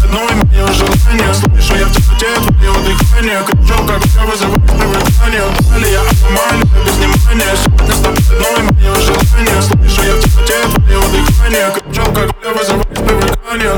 одной мое желание. Слышу я в темноте твое дыхание. Кричу, как я вызываю привыкание. Далее я аномалия без внимания. Сегодня с тобой одной мое желание. Слышу я в темноте твое дыхание. Кричу, как я вызываю привыкание.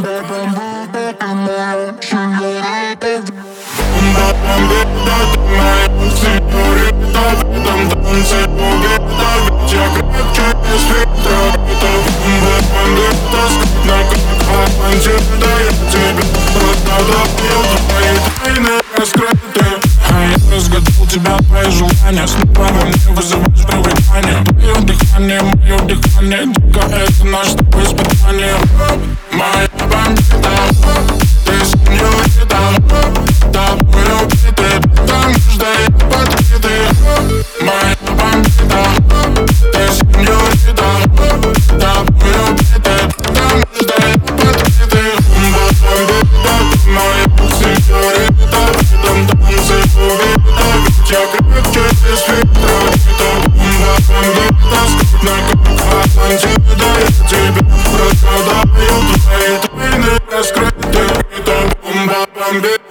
Бомба-бомбита, ты моя сеньорита. В этом танце убита, ведь я крепче без фильтра. Это бомба-бомбита, скрытно как бандита. Я тебе продаю, твои тайны раскрыты. А я разгадал тебя, твои желания. Снова во мне вызываешь привыкание. Твое дыхание, дико, это наше с тобой испытание. Моя бомбита, ты сеньорита. Тобой убиты, потому что я подкрытый. Моя бомбита, ты сеньорита. Тобой убиты, потому что я подкрытый. Бомбита, ты моя сеньорита. В этом танце убита, ведь я крепче без фильтра. Это бомбита, скрытно как бандита. Я тебе продаю, твои тайны раскрыты. Это бомба-бомбита.